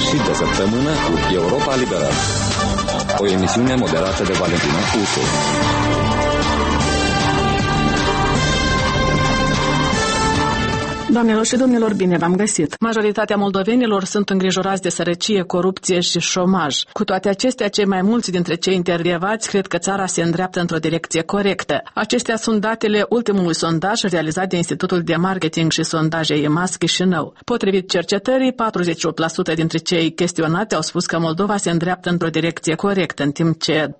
Sfârșit de săptămână cu Europa Liberă. O emisiune moderată de Valentina Pusu. Doamnelor și domnilor, bine v-am găsit. Majoritatea moldovenilor sunt îngrijorați de sărăcie, corupție și șomaj. Cu toate acestea, cei mai mulți dintre cei intervievați cred că țara se îndreaptă într-o direcție corectă. Acestea sunt datele ultimului sondaj realizat de Institutul de Marketing și Sondaje EMAS Chișinău. Potrivit cercetării, 48% dintre cei chestionați au spus că Moldova se îndreaptă într-o direcție corectă, în timp ce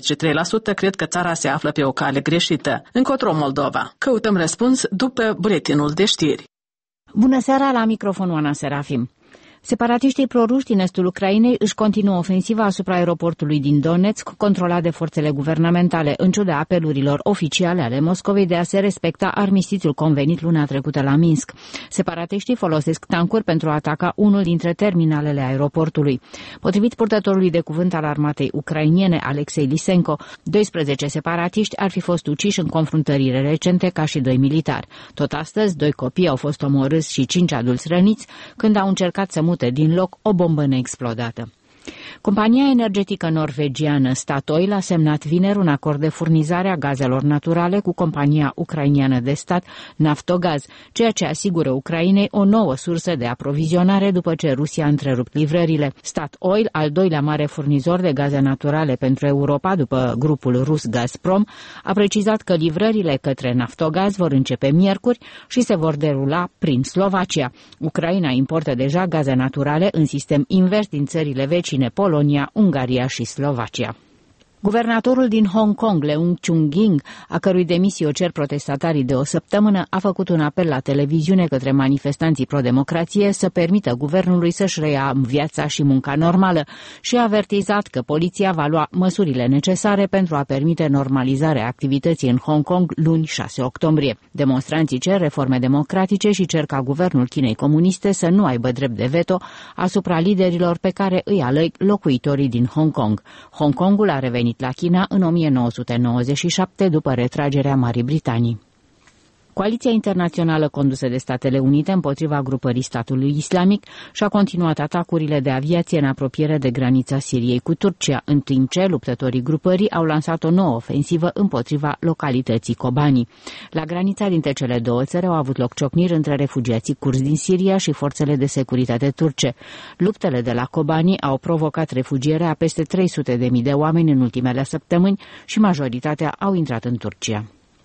43% cred că țara se află pe o cale greșită. Încotro Moldova? Căutăm răspuns după buletinul de știri. Bună seara, la microfonul Ana Serafim. Separatiștii proruși din estul Ucrainei își continuă ofensiva asupra aeroportului din Donetsk, controlat de forțele guvernamentale, în ciuda apelurilor oficiale ale Moscovei de a se respecta armistițiul convenit luna trecută la Minsk. Separatiștii folosesc tancuri pentru a ataca unul dintre terminalele aeroportului. Potrivit purtătorului de cuvânt al armatei ucrainiene, Alexei Lisenko, 12 separatiști ar fi fost uciși în confruntările recente ca și 2 militari. Tot astăzi, 2 copii au fost omorâți și 5 adulți răniți când au încercat să mute din loc o bombă neexplodată. Compania energetică norvegiană Statoil a semnat vineri un acord de furnizare a gazelor naturale cu compania ucrainiană de stat Naftogaz, ceea ce asigură Ucrainei o nouă sursă de aprovizionare după ce Rusia a întrerupt livrările. Statoil, al doilea mare furnizor de gaze naturale pentru Europa după grupul rus Gazprom, a precizat că livrările către Naftogaz vor începe miercuri și se vor derula prin Slovacia. Ucraina importă deja gaze naturale în sistem invers din țările vecine Polonia, Ungaria și Slovacia. Guvernatorul din Hong Kong, Leung Chun-ying, a cărui demisie o cer protestatarii de o săptămână, a făcut un apel la televiziune către manifestanții pro-democrație să permită guvernului să-și reia viața și munca normală și a avertizat că poliția va lua măsurile necesare pentru a permite normalizarea activității în Hong Kong luni 6 octombrie. Demonstranții cer reforme democratice și cer ca guvernul Chinei comuniste să nu aibă drept de veto asupra liderilor pe care îi aleg locuitorii din Hong Kong. Hong Kongul a revenit la China în 1997 după retragerea Marii Britanii. Coaliția internațională condusă de Statele Unite împotriva grupării statului islamic și-a continuat atacurile de aviație în apropiere de granița Siriei cu Turcia, în timp ce luptătorii grupării au lansat o nouă ofensivă împotriva localității Kobani. La granița dintre cele două țări au avut loc ciocniri între refugiații curzi din Siria și forțele de securitate turce. Luptele de la Kobani au provocat refugierea a peste 300.000 de oameni în ultimele săptămâni și majoritatea au intrat în Turcia.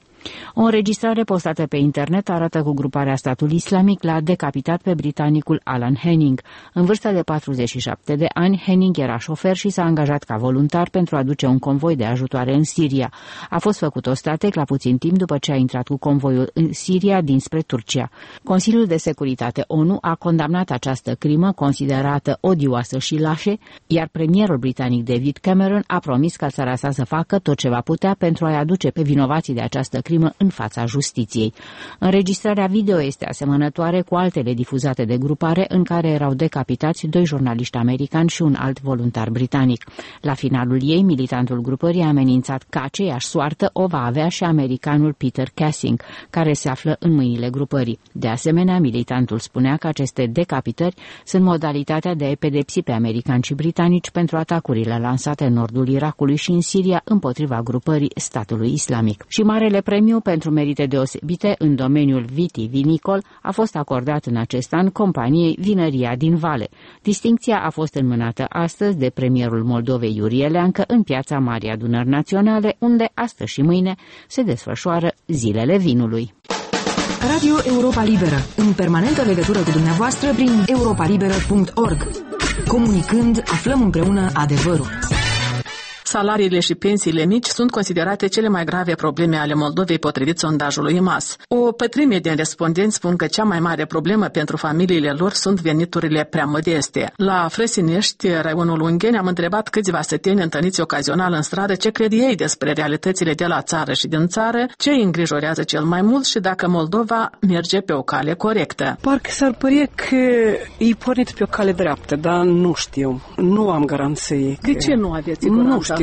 O înregistrare postată pe internet arată că gruparea statului islamic l-a decapitat pe britanicul Alan Henning. În vârstă de 47 de ani, Henning era șofer și s-a angajat ca voluntar pentru a duce un convoi de ajutoare în Siria. A fost făcut ostatec la puțin timp după ce a intrat cu convoiul în Siria dinspre Turcia. Consiliul de Securitate ONU a condamnat această crimă considerată odioasă și lașe, iar premierul britanic David Cameron a promis ca țara sa să facă tot ce va putea pentru a-i aduce pe vinovații de această crimă în fața justiției. Înregistrarea video este asemănătoare cu altele difuzate de grupare în care erau decapitați 2 jurnaliști americani și un alt voluntar britanic. La finalul ei, militantul grupării a amenințat că aceeași soartă o va avea și americanul Peter Cassing, care se află în mâinile grupării. De asemenea, militantul spunea că aceste decapitări sunt modalitatea de a pedepsi pe americani și britanici pentru atacurile lansate în nordul Irakului și în Siria împotriva grupării statului islamic. Și marele premiu pentru merite deosebite în domeniul vitivinicol a fost acordat în acest an companiei Vinăria din Vale. Distincția a fost înmânată astăzi de premierul Moldovei Iurie Leancă în piața Marii Adunări Naționale, unde astăzi și mâine se desfășoară Zilele Vinului. Radio Europa Liberă, în permanentă legătură cu dumneavoastră prin europalibera.org. Comunicând, aflăm împreună adevărul. Salariile și pensiile mici sunt considerate cele mai grave probleme ale Moldovei potrivit sondajului EMAS. O pătrime din respondenți spun că cea mai mare problemă pentru familiile lor sunt veniturile prea modeste. La Frăsinești, raionul Ungheni, am întrebat câțiva săteni întâlniți ocazional în stradă ce cred ei despre realitățile de la țară și din țară, ce îi îngrijorează cel mai mult și dacă Moldova merge pe o cale corectă. Parcă s-ar părea că e pornit pe o cale dreaptă, dar nu știu. Nu am garanții. De ce nu aveți Nu știu.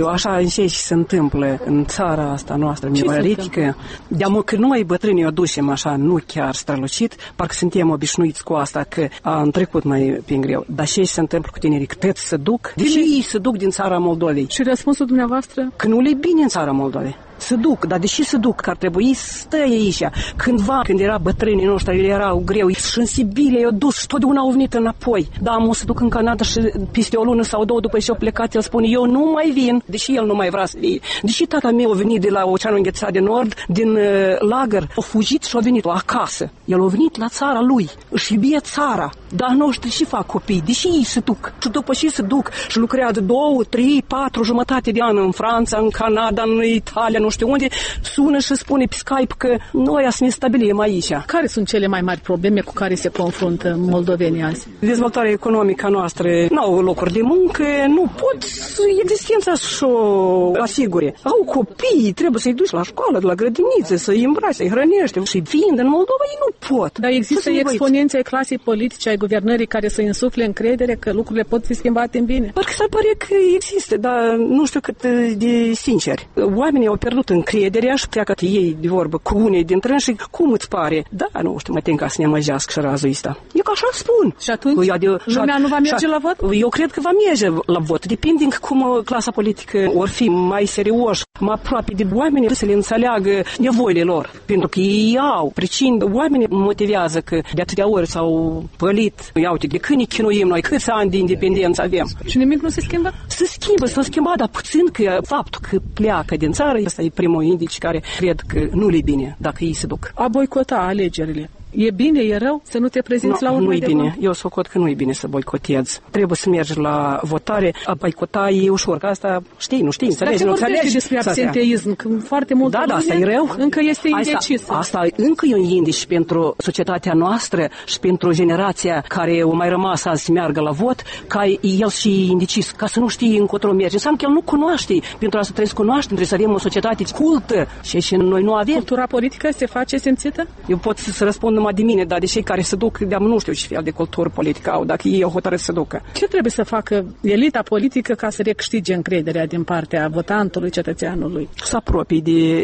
știu, așa și se întâmplă în țara asta noastră mioritică. De-amă că noi bătrânii o ducem așa, nu chiar strălucit, parcă suntem obișnuiți cu asta, că am trecut mai prin greu. Dar ce se întâmplă cu tinerii? Cât se duc? Deși ei se duc din țara Moldovei. Și răspunsul dumneavoastră? Că nu le-i bine în țara Moldovei. Se duc, dar deși se duc, că ar trebui să stai aici. Cândva, când era bătrânii noștri, le erau greu, și în Sibilia i-au dus și totdeauna au venit înapoi. Da, o să duc în Canada și peste o lună sau două după ce au plecat, el spune, eu nu mai vin, deși el nu mai vrea să fie. Deși tata meu a venit de la Oceanul Înghețat de Nord, din lagăr, a fugit și a venit acasă. El a venit la țara lui, își iubie țara, dar noștri și fac copii, deși ei se duc. Și după ce se duc și lucrează 2, 3, 4 jumătate de an în Franța, în Canada, în Italia, nu știu unde, sună și spune pe Skype că noi să ne stabilim aici. Care sunt cele mai mari probleme cu care se confruntă moldovenii azi? Dezvoltarea economică noastră, n-au locuri de muncă, nu pot existența să-o asigure. Au copii, trebuie să-i duci la școală, la grădiniță, să-i îmbraci, să-i hrănești și fiind în Moldova, ei nu pot. Dar există exponenții ai clasei politice, ai guvernării care să insufle încredere că lucrurile pot fi schimbate în bine? Parcă se pare că există, dar nu știu cât de sinceri. Oamenii au pierdut încrederea și pleacă ei de vorbă cu unii dintre ei și cum îți pare? Da, nu știu, mă tem ca să ne amăjească și razul ăsta. Eu că așa spun. Și atunci lumea nu va merge la vot? Eu cred că va merge la vot. Depinde cum clasa politică or fi mai serioși, mai aproape de oameni, să le înțeleagă nevoile lor. Pentru că ei au pricini. Oamenii motivează că de atâtea ori s-au pălit. Ia uite, de când ne chinuim noi, câți ani de independență avem. Și nimic nu se schimbă? Se schimbă, s-a schimbat, dar puțin că faptul că pleacă din țară, ăsta e primul indici care cred că nu le bine dacă ei se duc. A boicota alegerile. E bine, e rău să nu te prezinți la urmă de bine. Vot? Eu socot că nu e bine să boicotezi. Trebuie să mergi la votare. A boicota e ușor, că asta știi, nu știi, înțelegi, nu înțelegi. Despre absenteism, că foarte mult da, asta e rău. Încă este indecis. Asta încă e un indici pentru societatea noastră și pentru generația care o mai rămas azi să meargă la vot, ca el și indecis, ca să nu știi încotro merge. Înseamnă că el nu cunoaște. Pentru asta trebuie să cunoaștem, trebuie să avem o societate cultă și noi nu avem. Cultura politică se face simțită? Eu pot să răspund numai de mine, dar de cei care se duc, nu știu ce fel de cultură politică au, dacă ei au hotărât să se ducă. Ce trebuie să facă elita politică ca să recâștige încrederea din partea votantului, cetățeanului? Să apropie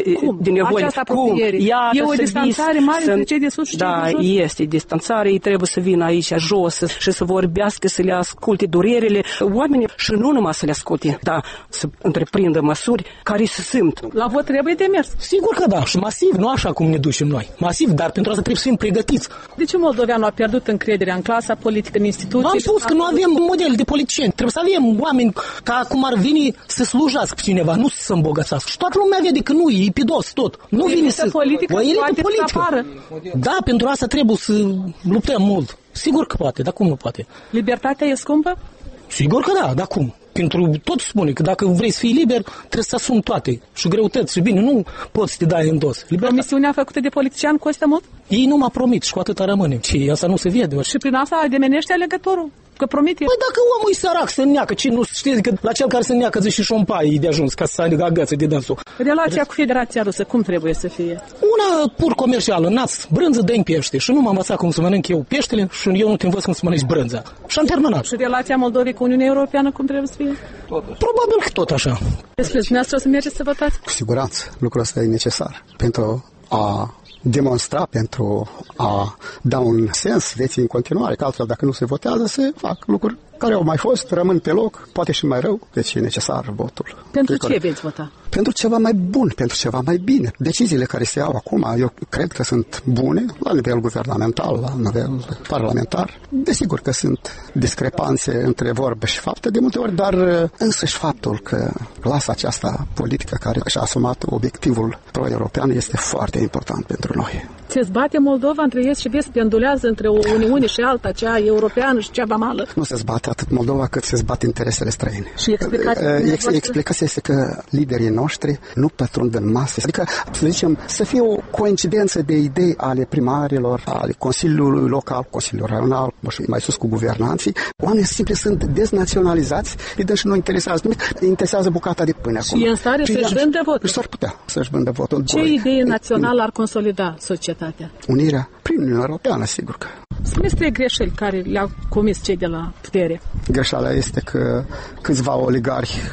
de nevoile. Această apropiere. E o distanțare mare între cei de sus și cei de jos? Da, este distanțare. Ei trebuie să vină aici jos și să vorbească, să le asculte durerile. Oamenii și nu numai să le asculte, dar să întreprindă măsuri care se simt. La vot trebuie de mers. Sigur că da, și masiv, nu așa cum ne ducem noi. Masiv, dar pentru asta trebuie să fim pregătiți. De ce moldoveanul a pierdut încrederea în clasa politică, în instituții? V-am spus că nu avem model de politicieni. Trebuie să avem oameni ca cum ar veni să slujească pe cineva, nu să îmbogățească. Și toată lumea vede că nu, e pidos tot. Nu vine să... politică, o elită politică. Da, pentru asta trebuie să luptăm mult. Sigur că poate, dar cum nu poate? Libertatea e scumpă? Sigur că da, dar cum? Pentru tot spune că dacă vrei să fii liber, trebuie să asumi toate. Și greutăți și bine, nu poți să te dai în dos. Promisiunea făcută de politician costă mult? Ei nu m-a promit și cu atâta rămânem. Și asta nu se vede. Și prin asta ademenește alegătorul? Că promite. Păi dacă omul e sărac să neacă, ce nu știți că la cel care se neacă zice și șompai de ajuns ca să agăță de dânsul. Relația cu Federația Rusă, cum trebuie să fie? Una pur comercială, naț, brânză, dă-mi pește. Și nu m-am învățat cum să mănânc eu peștele și eu nu te învăț cum să mănânci brânza. Și am terminat. Și relația Moldovei cu Uniunea Europeană cum trebuie să fie? Probabil că tot așa. Despre dumneavoastră o să mergeți să votați? Cu siguranță, lucrul ăsta e necesar pentru a demonstra, pentru a da un sens vieții în continuare, că altfel dacă nu se votează, se fac lucruri care au mai fost, rămân pe loc, poate și mai rău, deci e necesar votul. Pentru ce veți vota? Pentru ceva mai bun, pentru ceva mai bine. Deciziile care se iau acum, eu cred că sunt bune la nivel guvernamental, la nivel parlamentar. Desigur că sunt discrepanțe între vorbe și fapte de multe ori, dar însăși faptul că clasa aceasta politică care și-a asumat obiectivul pro-european este foarte important pentru noi. Se zbate Moldova între est și vest, pendulează între o Uniune și alta, cea europeană și cea vamală? Nu se zbate atât Moldova cât se zbat interesele străine. Și explicația este că liderii noștri nu pătrund în masă. Adică, să zicem, să fie o coincidență de idei ale primarilor, ale Consiliului Local, Consiliului Regional, mai sus cu guvernanții. Oamenii simpli sunt deznaționalizați, îi dă și nu interesează nimic, interesează bucata de pâine acum. Și e în stare să-și vândă votul. S-ar putea să-și vândă votul. Ce idee națională ar consolida societatea? Unirea prin Uniunea Europeană, sigur că. Spuneți trei greșeli care le-au comis cei de la putere. Greșeala este că câțiva oligarhi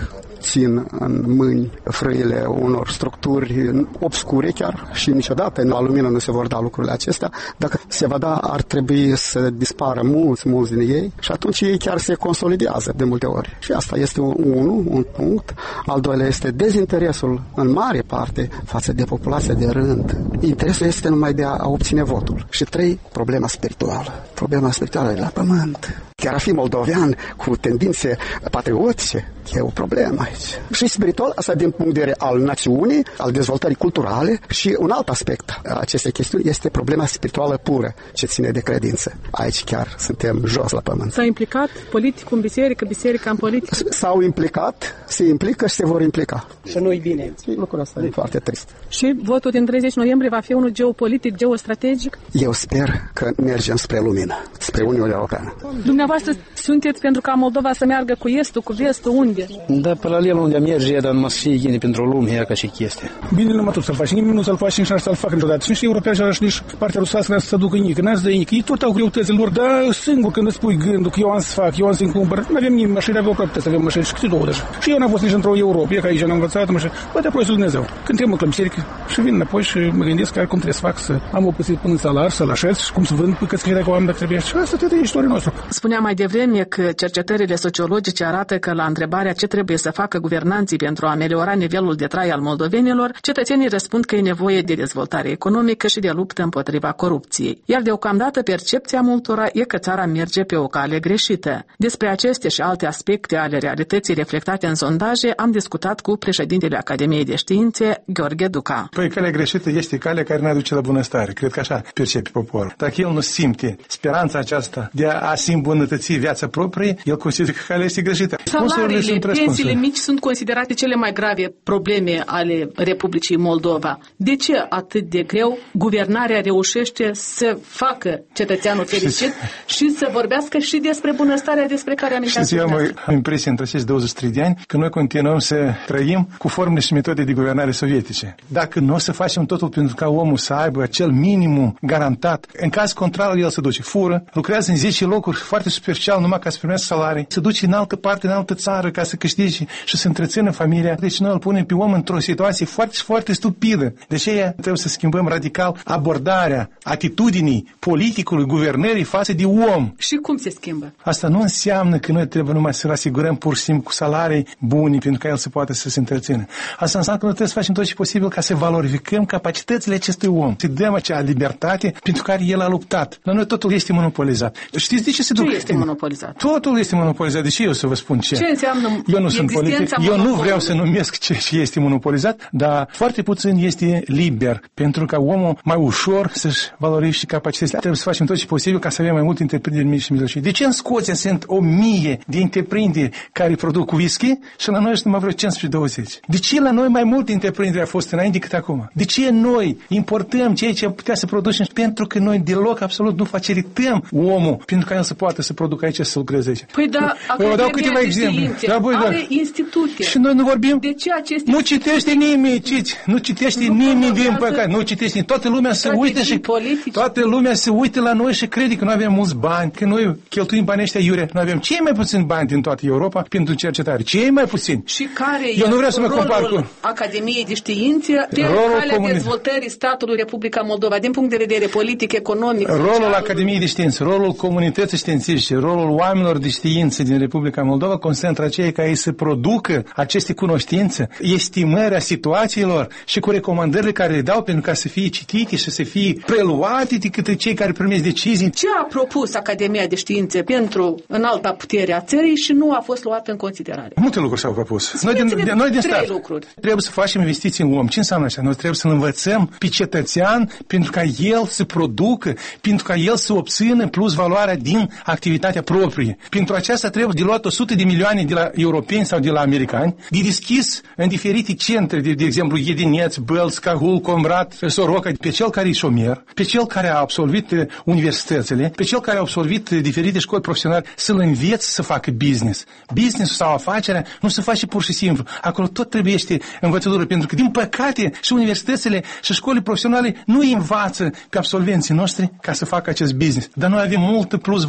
țin în mâini frâile unor structuri obscure chiar și niciodată în la lumină nu se vor da lucrurile acestea. Dacă se va da, ar trebui să dispară mulți din ei și atunci ei chiar se consolidează de multe ori. Și asta este un punct. Al doilea este dezinteresul în mare parte față de populația de rând. Interesul este numai de a obține votul. Și 3, problema spirituală. Problema spirituală e la pământ. Chiar a fi moldovean cu tendințe patriotice, e o problemă aici. Și spiritual, asta din punct de vedere al națiunii, al dezvoltării culturale și un alt aspect a acestei chestiuni este problema spirituală pură, ce ține de credință. Aici chiar suntem jos la pământ. S-a implicat politicul în biserică, biserica în politică? S-au implicat, se implică și se vor implica. Și nu-i bine. Lucrul ăsta e foarte trist. Și votul din 30 noiembrie va fi unul geopolitic, geostrategic? Eu sper că mergem spre lumină, spre Uniunea Europeană. Dumneavoastră sunteți pentru ca Moldova să meargă cu estul, cu vestul, unde? Da, paralel unde merge, dar nu să fie gine pentru lume, ca și chestia. Bine, nu mă tot să-l faci, nimeni nu să-l faci, nici n-ar să-l facă niciodată. Și nici europeani și nici partea rusească n-ar să se ducă nici, n-ar să dă nici. Ei tot au greutățile lor, dar singur când îți pui gândul că eu am să fac, eu am să-mi cumpăr, nu avem nimeni mașini, aveau proprietăți, să avem mașini și câte două deja. Și eu n-am fost nici într-o Europa, e că aici n-am învățat, mă și poate apoi să Dumnezeu. Când trebuie la biserică și vin înapoi și mă gândesc că cum trebuie să fac să am o păsit până în salar, să-l așez și cum să vând pe căscări dacă o am dacă trebuie. Și asta e istoria noastră. Spunea mai devreme că cercetările sociologice arată că la întrebarea ce trebuie să facă guvernanții pentru a ameliora nivelul de trai al moldovenilor, cetățenii răspund că e nevoie de dezvoltare economică și de luptă împotriva corupției. Iar deocamdată percepția multora e că țara merge pe o cale greșită. Despre aceste și alte aspecte ale realității reflectate în sondaje am discutat cu președintele Academiei de Științe, Gheorghe Duca. Păi calea greșită este calea care ne aduce la bunăstare. Cred că așa percepe poporul. Dacă el nu simte speranța aceasta de a-și îmbunătăți viața proprie, el consideră că calea este greșită. Salariile, pensiile mici sunt considerate cele mai grave probleme ale Republicii Moldova. De ce atât de greu guvernarea reușește să facă cetățeanul fericit și să vorbească și despre bunăstarea despre care am intrat? Știți, eu am impresia între acești 23 de ani că noi continuăm să trăim cu formule și metode de guvernare sovietice. Dacă nu o să facem totul pentru ca omul să aibă acel minimum garantat, în caz contrar el se duce, fură, lucrează în 10 locuri foarte superficial numai ca să primească salarii, se duce în altă parte, în altă țară ca să câștige și să întrețină familia. Deci noi îl punem pe om într-o situație foarte, foarte stupidă. De aceea trebuie să schimbăm radical abordarea atitudinii politicului, guvernării față de om. Și cum se schimbă? Asta nu înseamnă că noi trebuie numai să-l asigurăm pur și simplu cu salarii bune pentru ca el să poată să se întrețină. Asta înseamnă că noi trebuie să facem tot ce posibil ca să valorificăm capacitățile acestui om, să dăm acea libertate pentru care el a luptat. La noi totul este monopolizat. Știți de ce se duc? Ce este monopolizat? Totul este monopolizat. De ce eu să vă spun ce? Ce înseamnă eu nu sunt politic, eu nu vreau să numesc ce este monopolizat, dar foarte puțin este liber pentru ca omul mai ușor să-și valorifice capacitățile. Trebuie să facem tot ce posibil ca să avem mai multe întreprinderi mici și mijlocii. De ce în Scoția sunt 1000 de întreprinderi care produc whisky și la noi sunt numai vreo 15-20? De ce la noi mai multe întreprinderi au fost înainte decât acum? De ce noi importăm ceea ce am putea să producem? Pentru că noi deloc absolut nu facilităm omul pentru ca el să poată să producă aici, să lucreze aici. Păi da, vă dau câteva exemple. Are institute. Și noi nu vorbim. De ce aceste nu citește nimeni, nu citește nimeni din păcate. Nu citește. Toată lumea se uită și toată lumea se uită la noi și crede că noi avem mulți bani, că noi cheltuim banii ăștia iurea. Noi avem cei mai puțini bani din toată Europa pentru cercetare. Cei mai puțini. Și care eu nu vreau să mă compar cu Academiei de Științe pe calea dezvoltării statului Republica Moldova din punct de vedere politic, economic, rolul social. Academiei de Știință, rolul comunității științifice, rolul oamenilor de știință din Republica Moldova constă între aceia care să producă aceste cunoștințe, estimarea situațiilor și cu recomandările care le dau pentru ca să fie citite și să fie preluate de către cei care primesc decizii. Ce a propus Academia de Științe pentru înalta putere a țării și nu a fost luat în considerare? Multe lucruri s-au propus. Noi din stat trebuie să facem investiții în om. Ce înseamnă așa? Noi trebuie să-l învățăm pe cetățean pentru ca el să producă, pentru ca el să obțină plus valoarea din activitatea proprie. Pentru aceasta trebuie de luat 100 de milioane de la europeni sau de la americani, de deschis în diferite centre, de exemplu Iedineț, Bălți, Cahul, Comrat, Soroca, pe cel care e șomer, pe cel care a absolvit universitățile, pe cel care a absolvit diferite școli profesionale, să-l înveți să facă business. Business sau afacerea nu se face pur și simplu. Acolo tot trebuie învățătură, pentru că, din păcate, și universitățile și școlile profesionale nu învață pe absolvenții noștri ca să facă acest business. Dar noi avem multă plus valoare.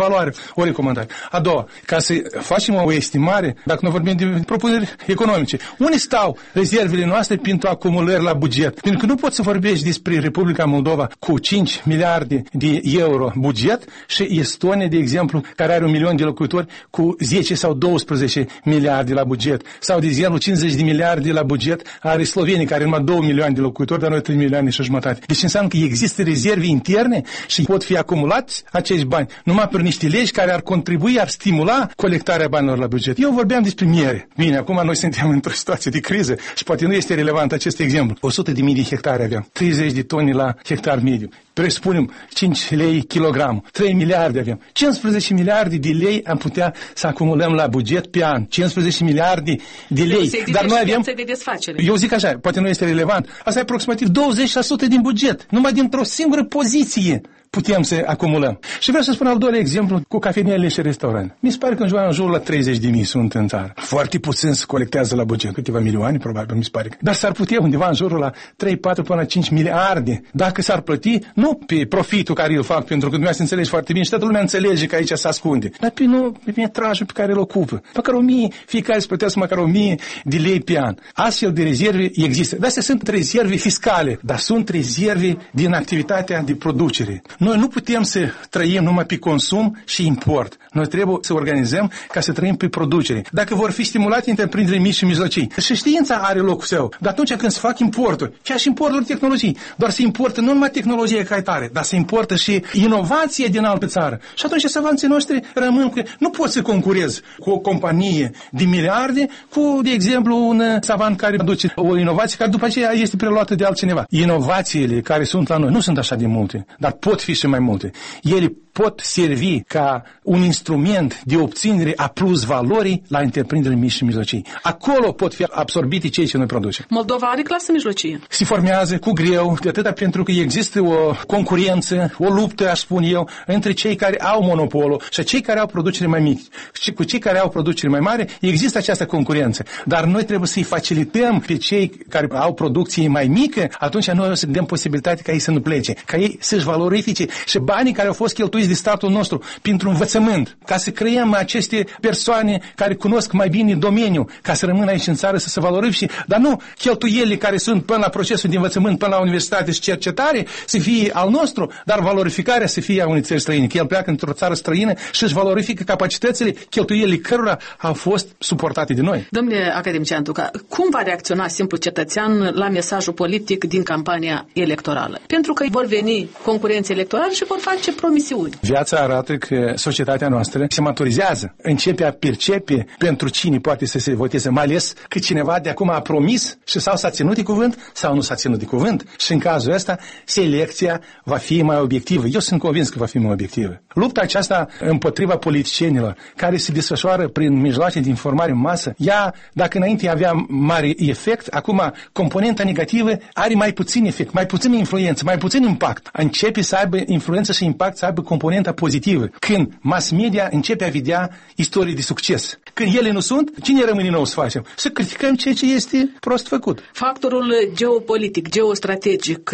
o recomandare. A doua, ca să facem o estimare, dacă nu vorbim de propuneri economice, unde stau rezervele noastre pentru acumulări la buget? Pentru că nu poți să vorbești despre Republica Moldova cu 5 miliarde de euro buget și Estonia, de exemplu, care are 1 milion de locuitori cu 10 sau 12 miliarde la buget. Sau, de exemplu, 50 de miliarde la buget are Slovenia, care are numai 2 milioane de locuitori, dar noi 3 milioane și jumătate. Deci înseamnă că există rezerve interne și pot fi acumulați acești bani numai prin niște legi care ar contribui, ar stimula colectarea banilor la buget. Eu vorbeam despre miere. Bine, acum noi suntem într-o situație de criză și poate nu este relevant acest exemplu. 100.000 de hectare aveam, 30 de tone la hectar mediu. Presupunem 5 lei kilogramul, 3 miliarde avem. 15 miliarde de lei am putea să acumulăm la buget pe an. 15 miliarde de lei. Dar noi avem de desfacere. Eu zic așa, poate nu este relevant. Asta e aproximativ 20% din buget, numai dintr-o singură poziție putem să acumulăm. Și vreau să spun al doilea exemplu cu cafenele și restaurante. Mi se pare că în jurul la 30.000 sunt în țară. Foarte puțin se colectează la buget, câteva milioane, probabil, mi se pare. Dar s-ar putea undeva în jurul la 3, 4 până la 5 miliarde. Dacă s-ar plăti, nu pe profitul care îl fac, pentru că dumneavoastră înțelegi foarte bine și toată lumea înțelege că aici se ascunde, dar pe metrajul pe care îl ocupă. Măcar 1000, fiecare se plătească măcar 1000 de lei pe an. Astfel de rezerve există. Dar astea sunt rezerve fiscale, dar sunt rezerve din activitatea de producere. Noi nu putem să trăim numai pe consum și import. Noi trebuie să organizăm ca să trăim pe producere. Dacă vor fi stimulate întreprinderile mici și mijlocii, și știința are locul său. Dar atunci când se fac importuri, chiar și importuri de tehnologii, doar se importă nu numai tehnologie ca atare, dar se importă și inovație din altă țară. Și atunci savanții noștri rămân că nu poți să concurezi cu o companie de miliarde cu, de exemplu, un savant care aduce o inovație care după aceea este preluată de altcineva. Inovațiile care sunt la noi nu sunt așa de multe, dar pot fi și mai multe. Ele pot servi ca un instrument de obținere a plus valorii la întreprinderile mici și mijlocii. Acolo pot fi absorbite cei ce noi producem. Moldova are clasă mijlocie. Se formează cu greu, de atâta pentru că există o concurență, o luptă, aș spune eu, între cei care au monopolul și cei care au producere mai mici. Și cu cei care au producere mai mare, există această concurență. Dar noi trebuie să-i facilităm pe cei care au producție mai mică, atunci noi o să dăm posibilitatea ca ei să nu plece, ca ei să-și valorifice și banii care au fost cheltuiți de statul nostru pentru învățământ, ca să creăm aceste persoane care cunosc mai bine domeniul, ca să rămână aici în țară să se valorifice, dar nu cheltuielile care sunt până la procesul de învățământ, până la universitate și cercetare să fie al nostru, dar valorificarea să fie a unei țări străine, că el pleacă într-o țară străină și își valorifică capacitățile, cheltuielile cărora au fost suportate de noi. Domnule academician Duca, cum va reacționa simplu cetățean la mesajul politic din campania electorală? Pentru că vor veni concurenți electorali și vor face promisiuni. Viața arată că societatea noastră se maturizează, începe a percepe pentru cine poate să se voteze, mai ales că cineva de acum a promis și sau s-a ținut de cuvânt sau nu s-a ținut de cuvânt și în cazul ăsta selecția va fi mai obiectivă. Eu sunt convins că va fi mai obiectivă. Lupta aceasta împotriva politicienilor care se desfășoară prin mijloace de informare în masă, ea, dacă înainte avea mare efect, acum componenta negativă are mai puțin efect, mai puțin influență, mai puțin impact. Începe să aibă influență și impact, să aibă componenta pozitivă. Când mass media începe a vedea istorii de succes. Când ele nu sunt, cine rămâne nou să facem? Să criticăm ceea ce este prost făcut. Factorul geopolitic, geostrategic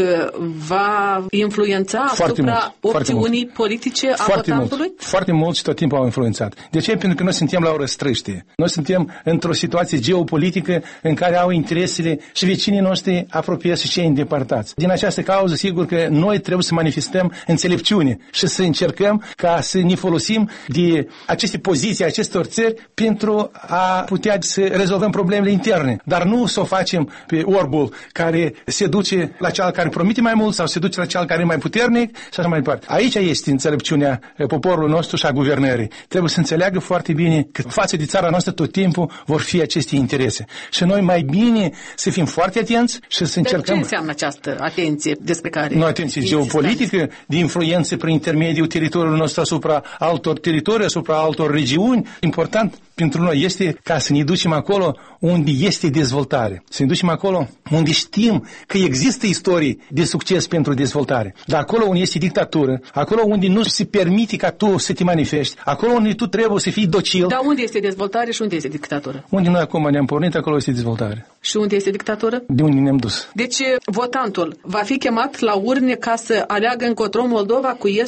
va influența asupra opțiunii politice a votantului? Foarte mult și tot timpul au influențat. De ce? Pentru că noi suntem la o răstrăștie. Noi suntem într-o situație geopolitică în care au interesele și vecinii noștri apropiați și cei îndepărtați. Din această cauză, sigur că noi trebuie să manifestăm înțelepciune și să încercăm ca să ne folosim de aceste poziții, acestor țări pentru a putea să rezolvăm problemele interne. Dar nu să o facem pe orbul care se duce la cel care promite mai mult sau se duce la cel care e mai puternic și așa mai departe. Aici este înțelepciunea poporului nostru și a guvernării. Trebuie să înțeleagă foarte bine că față de țara noastră tot timpul vor fi aceste interese. Și noi mai bine să fim foarte atenți și să încercăm... Ce înseamnă această atenție despre care... Nu, atenție geopolitică, de influență prin intermediul teritoriului nostru asupra altor teritorii, asupra altor regiuni. Important pentru noi este ca să ne ducem acolo unde este dezvoltare. Să ne ducem acolo unde știm că există istorii de succes pentru dezvoltare. Dar acolo unde este dictatură, acolo unde nu se permite ca tu să te manifesti, acolo unde tu trebuie să fii docil. Dar unde este dezvoltare și unde este dictatură? Unde noi acum ne-am pornit, acolo este dezvoltare. Și unde este dictatură? De unde ne-am dus. Deci votantul va fi chemat la urne ca să aleagă încotro Moldova cu estul, cu vestul?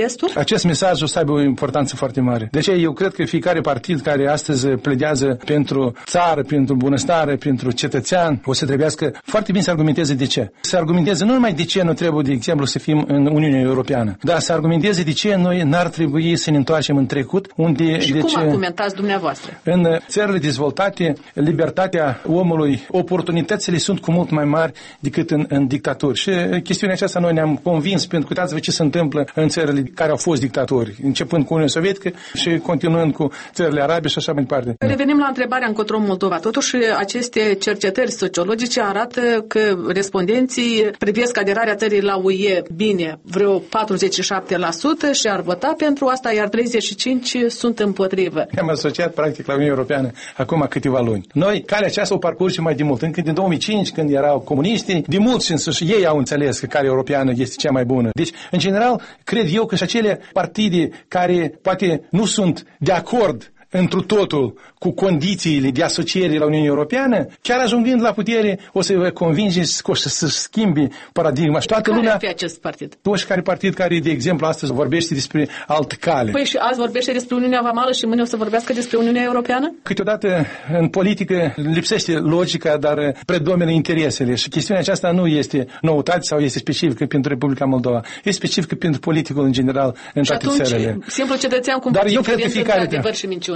restul? Acest mesaj o să aibă o importanță foarte mare. De aceea eu cred că fiecare partid care astăzi pledează pentru țară, pentru bunăstare, pentru cetățean, o să trebuiască foarte bine să argumenteze de ce. Să argumenteze nu numai de ce nu trebuie, de exemplu, să fim în Uniunea Europeană, dar să argumenteze de ce noi n-ar trebui să ne întoarcem în trecut, unde... Și cum argumentați dumneavoastră? În țările dezvoltate, libertatea omului, oportunitățile sunt cu mult mai mari decât în dictaturi. Și chestiunea aceasta noi ne-am convins, pentru că uitați-vă ce se întâmplă în țările care au fost dictatori, începând cu Uniunea Sovietică și continuând cu țările arabe și așa mai departe. Revenim la întrebarea încotro Moldova. Totuși, aceste cercetări sociologice arată că respondenții privesc aderarea țării la UE bine, vreo 47% și ar vota pentru asta, iar 35% sunt împotrivă. Am asociat practic la Uniunea Europeană acum câteva luni. Noi, calea aceasta o parcurgem mai de mult. Încă din 2005, când erau comuniștii, de mult și însuși ei au înțeles că calea europeană este cea mai bună. Deci, în general, cred eu că și acele partide care poate nu sunt de acord întru totul cu condițiile de asociere la Uniunea Europeană, chiar ajungând la putere, o să vă convinge să schimbi paradigma. Și toată lumea... Care ar fi acest partid? Care partid care, de exemplu, astăzi vorbește despre altă cale. Păi și azi vorbește despre Uniunea Vamală și mâine o să vorbească despre Uniunea Europeană? Câteodată în politică lipsește logica, dar predomină interesele. Și chestiunea aceasta nu este noutate sau este specifică pentru Republica Moldova. Este specifică pentru politicul în general în toate țările. Și atunci, simplu cetățean, cum dar eu cred că fiecare adevăr și minciună?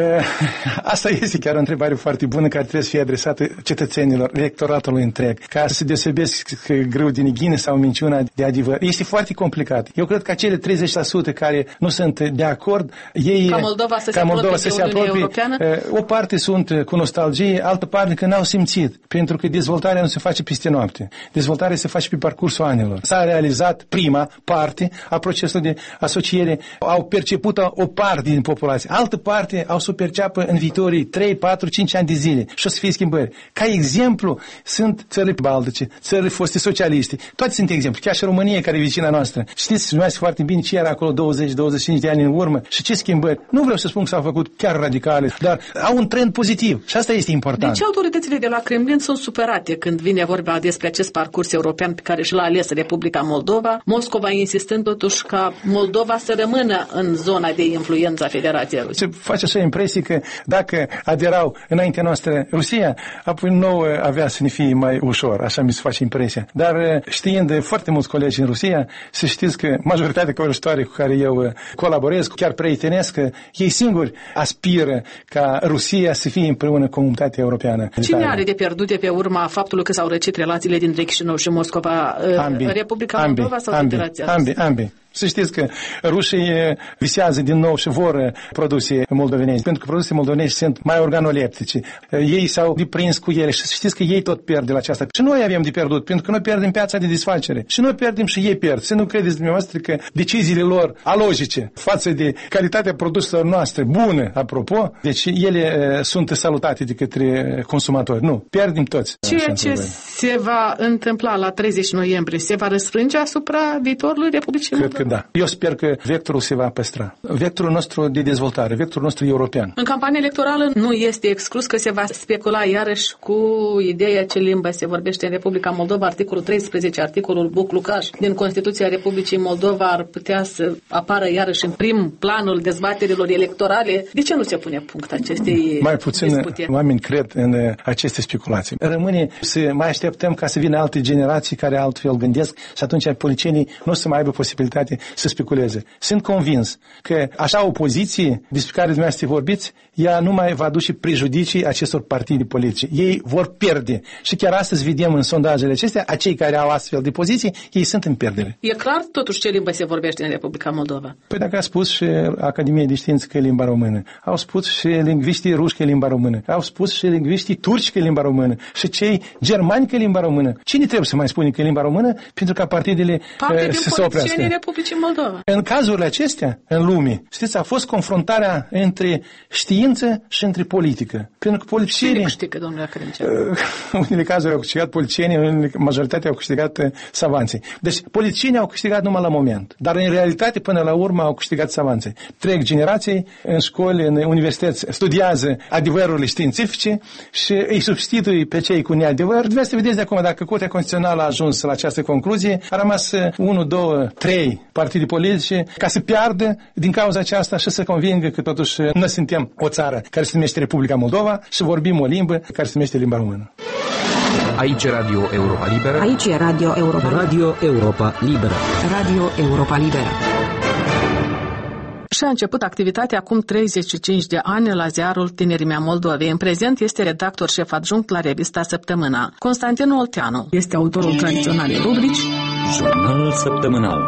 Asta este chiar o întrebare foarte bună care trebuie să fie adresată cetățenilor, electoratului întreg, ca să se deosebesc grâu din neghină sau minciuna de adevăr. Este foarte complicat. Eu cred că acele 30% care nu sunt de acord, ei ca Moldova să se apropie, o parte sunt cu nostalgie, altă parte că n-au simțit, pentru că dezvoltarea nu se face peste noapte. Dezvoltarea se face pe parcursul anilor. S-a realizat prima parte a procesului de asociere, au perceput o parte din populație, altă parte au să perceapă în viitorii 3, 4, 5 ani de zile și o să fie schimbări. Ca exemplu, sunt țările baltice, țările foste socialiste. Toate sunt exemple. Chiar și România, care e vicina noastră. Știți, dumneavoastră foarte bine ce era acolo 20-25 de ani în urmă și ce schimbări. Nu vreau să spun că s-au făcut chiar radicale, dar au un trend pozitiv și asta este important. De ce autoritățile de la Kremlin sunt superate când vine vorba despre acest parcurs european pe care și l-a ales Republica Moldova, Moscova insistând totuși ca Moldova să rămână în zona de influență a Federației Rusiei? Face așa impresie că dacă aderau înaintea noastră Rusia, apoi nouă avea să ne fie mai ușor, așa mi se face impresia. Dar știind foarte mulți colegi în Rusia, să știți că majoritatea călătoare cu care eu colaborez, chiar prietenesc, că ei singuri aspiră ca Rusia să fie împreună comunitatea europeană. Cine are de pierdut de pe urma faptului că s-au răcit relațiile dintre Chișinău și Moscova? Republica Moldova sau Federația Rusiei? Ambii. Să știți că rușii visează din nou și vor produse moldovenești, pentru că produsele moldovenești sunt mai organoleptice. Ei s-au deprins cu ele și să știți că ei tot pierd de la aceasta. Și noi avem de pierdut, pentru că noi pierdem piața de desfacere. Și noi pierdem și ei pierd. Să nu credeți dumneavoastră că deciziile lor alogice față de calitatea produselor noastre, bună, apropo, deci ele sunt salutate de către consumatori. Nu, pierdem toți. Ceea ce se va întâmpla la 30 noiembrie se va răsfrânge asupra viitorului Republicii Moldova? Cred că da. Eu sper că vectorul se va păstra. Vectorul nostru de dezvoltare, vectorul nostru european. În campania electorală nu este exclus că se va specula iarăși cu ideea ce limbă se vorbește în Republica Moldova. Articolul 13, articolul Buclucaș din Constituția Republicii Moldova ar putea să apară iarăși în prim planul dezbaterilor electorale. De ce nu se pune punct acestei mai puțin oameni cred în aceste speculații. Rămâne să mai așteptăm ca să vină alte generații care altfel gândesc și atunci politicienii nu o să mai aibă posibilitate să speculeze. Sunt convins că așa o poziție despre care dumneavoastră vorbiți, ea nu mai va aduce prejudicii acestor partide politice. Ei vor pierde. Și chiar astăzi vedem în sondajele acestea, acei care au astfel de poziții, ei sunt în pierdere. E clar totuși ce limbă se vorbește în Republica Moldova? Păi dacă a spus și Academia de Științe că e limba română, au spus și lingviștii ruși că e limba română, au spus și lingviștii turci că e limba română și cei germani că e limba română. Cine trebuie să mai spune că e limba română pentru ca partidele să se oprească? Moldova. În cazurile acestea, în lume, știți, a fost confruntarea între știință și între politică. Pentru că politicienii... Cine câștigă, domnule Crâncea? Unele cazuri au câștigat politicienii, majoritatea au câștigat savanții. Deci, politicienii au câștigat numai la moment. Dar, în realitate, până la urmă, au câștigat savanții. Trec generații în școli, în universități, studiază adevărurile științifice și îi substitui pe cei cu neadevăr. Trebuie să vedeți de acum, dacă Curtea Constituțională a ajuns la această concluzie, a rămas 1, 2, 3 partide politice, ca să piardă din cauza aceasta și să convingă că totuși noi suntem o țară care se numește Republica Moldova și vorbim o limbă care se numește limba română. Aici e Radio Europa Liberă. Aici e Radio Europa. Radio Europa Liberă. Radio Europa Liberă. Și a început activitatea acum 35 de ani la ziarul Tinerimea Moldovei. În prezent este redactor șef adjunct la revista Săptămâna. Constantin Olteanu este autorul tradiționalei rubrici Jurnalul săptămânal.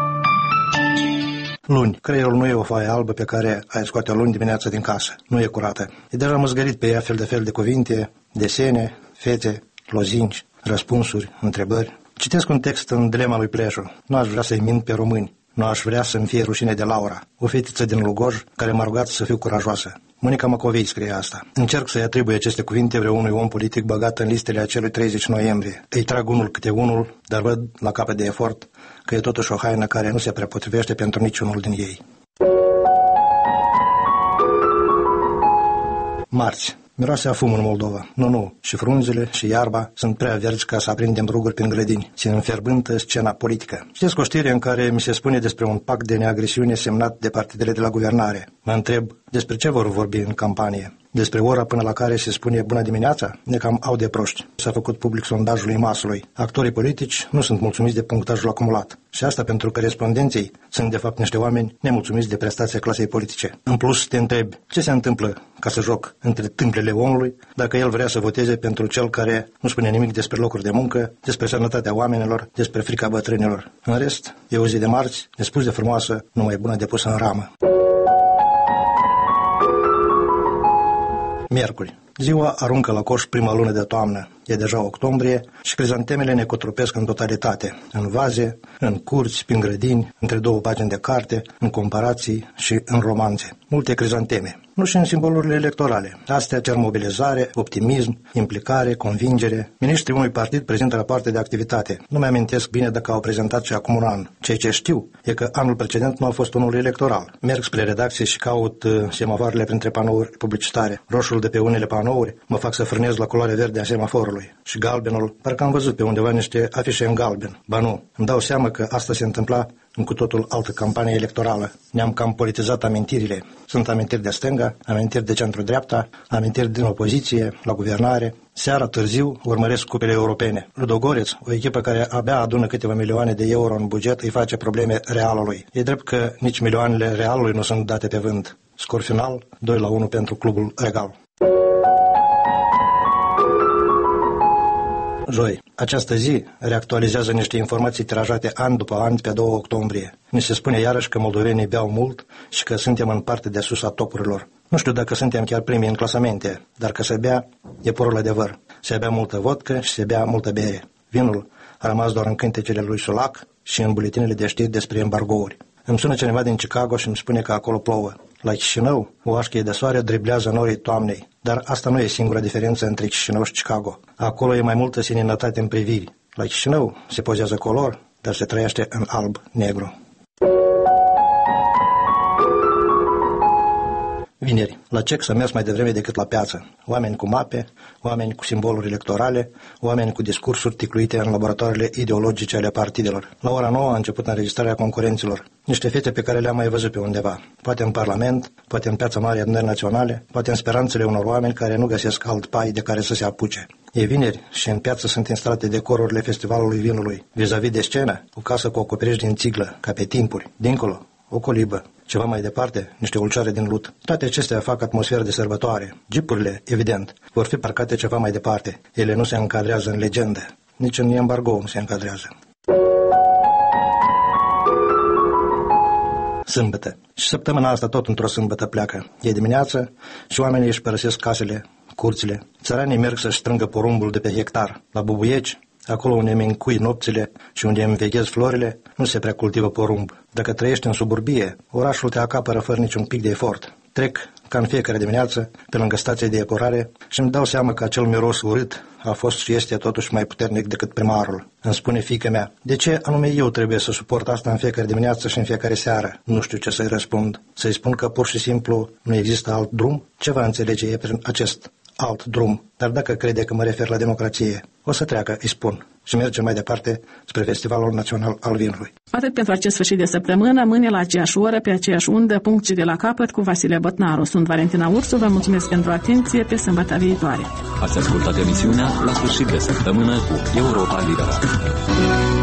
Luni. Creierul nu e o foaie albă pe care ai scoate-o luni dimineața din casă. Nu e curată. E deja măzgărit pe ea fel de cuvinte, desene, fețe, lozinci, răspunsuri, întrebări. Citesc un text în dilema lui Pleșu. Nu aș vrea să-i mint pe români. Nu aș vrea să-mi fie rușine de Laura, o fetiță din Lugoj care m-a rugat să fiu curajoasă. Monica Macovei scrie asta. Încerc să-i atribui aceste cuvinte vreunui om politic băgat în listele acelui 30 noiembrie. Îi trag unul câte unul, dar văd la capăt de efort că e totuși o haină care nu se prea potrivește pentru niciunul din ei. Marți. Miroase a fum în Moldova. Nu, și frunzele și iarba sunt prea verzi ca să aprindem ruguri prin grădini. Țin înfierbântă scena politică. Știți o știre în care mi se spune despre un pact de neagresiune semnat de partidele de la guvernare. Mă întreb, despre ce vor vorbi în campanie? Despre ora până la care se spune bună dimineața? Ne cam au de proști. S-a făcut public sondajul IMAS-ului. Actorii politici nu sunt mulțumiți de punctajul acumulat. Și asta pentru că respondenții sunt de fapt niște oameni nemulțumiți de prestația clasei politice. În plus, te întrebi, ce se întâmplă ca să joc între tâmplele omului dacă el vrea să voteze pentru cel care nu spune nimic despre locuri de muncă, despre sănătatea oamenilor, despre frica bătrânilor. În rest, e o zi de marți, nespus de frumoasă, numai bună de pusă în ramă. Miercuri. Ziua aruncă la coș prima lună de toamnă. E deja octombrie și crizantemele ne cotropesc în totalitate. În vaze, în curți, prin grădini, între două pagini de carte, în comparații și în romanțe. Multe crizanteme. Nu și în simbolurile electorale. Astea cer mobilizare, optimism, implicare, convingere. Ministrii unui partid prezintă rapoarte de activitate. Nu mi-amintesc bine dacă au prezentat și acum un an. Ceea ce știu e că anul precedent nu a fost unul electoral. Merg spre redacție și caut semafoarele printre panouri publicitare. Roșul de pe unele panouri mă fac să frânez la culoare verde a semaforului. Și galbenul, parcă am văzut pe undeva niște afișe în galben. Ba nu, îmi dau seama că asta se întâmpla în cu totul altă campanie electorală. Ne-am cam politizat amintirile. Sunt amintiri de stânga, amintiri de centru-dreapta, amintiri din opoziție, la guvernare. Seara târziu urmăresc cupele europene. Ludogoreț, o echipă care abia adună câteva milioane de euro în buget, îi face probleme Realului. E drept că nici milioanele Realului nu sunt date pe vânt. Scor final, 2-1 pentru clubul Regal. Joi. Această zi reactualizează niște informații tirajate an după an pe 2 octombrie. Ni se spune iarăși că moldovenii beau mult și că suntem în parte de sus a topurilor. Nu știu dacă suntem chiar primii în clasamente, dar că se bea e purul adevăr. Se bea multă vodcă și se bea multă bere. Vinul a rămas doar în cântecele lui Sulac și în buletinele de știri despre embargouri. Îmi sună cineva din Chicago și îmi spune că acolo plouă. La Chișinău, o așchie de soare driblează norii toamnei, dar asta nu e singura diferență între Chișinău și Chicago. Acolo e mai multă seninătate în priviri. La Chișinău se pozează color, dar se trăiește în alb-negru. Vineri. La CEC s-a mers mai devreme decât la piață. Oameni cu mape, oameni cu simboluri electorale, oameni cu discursuri ticluite în laboratoarele ideologice ale partidelor. La ora 9 a început înregistrarea concurenților. Niște fete pe care le-am mai văzut pe undeva. Poate în Parlament, poate în Piața Mare Adunări Naționale, poate în speranțele unor oameni care nu găsesc alt pai de care să se apuce. E vineri și în piață sunt instalate decorurile Festivalului Vinului. Vis-a-vis de scenă, o casă cu acoperiș din țiglă, ca pe timpuri. Dincolo, o colibă. Ceva mai departe, niște ulcioare din lut. Toate acestea fac atmosferă de sărbătoare. Jeepurile, evident, vor fi parcate ceva mai departe. Ele nu se încadrează în legendă. Nici în embargo nu se încadrează. Sâmbătă. Și săptămâna asta tot într-o sâmbătă pleacă. E dimineață și oamenii își părăsesc casele, curțile. Țăranii merg să-și strângă porumbul de pe hectar. La Bubuieci, acolo unde îmi încui nopțile și unde îmi veghez florile, nu se prea cultivă porumb. Dacă trăiești în suburbie, orașul te acapără fără niciun pic de efort. Trec, ca în fiecare dimineață, pe lângă stația de epurare și îmi dau seama că acel miros urât a fost și este totuși mai puternic decât primarul. Îmi spune fiica mea, de ce anume eu trebuie să suport asta în fiecare dimineață și în fiecare seară? Nu știu ce să-i răspund. Să-i spun că pur și simplu nu există alt drum? Ce va înțelege ei prin acest alt drum. Dar dacă crede că mă refer la democrație, o să treacă, îi spun, și mergem mai departe spre Festivalul Național al Vinului. Atât pentru acest sfârșit de săptămână, mâine la aceeași oră, pe aceeași undă, punct și de la capăt, cu Vasile Botnaru. Sunt Valentina Ursu, vă mulțumesc pentru atenție, pe sâmbătă viitoare. Ați ascultat emisiunea La sfârșit de săptămână cu Europa Liberă.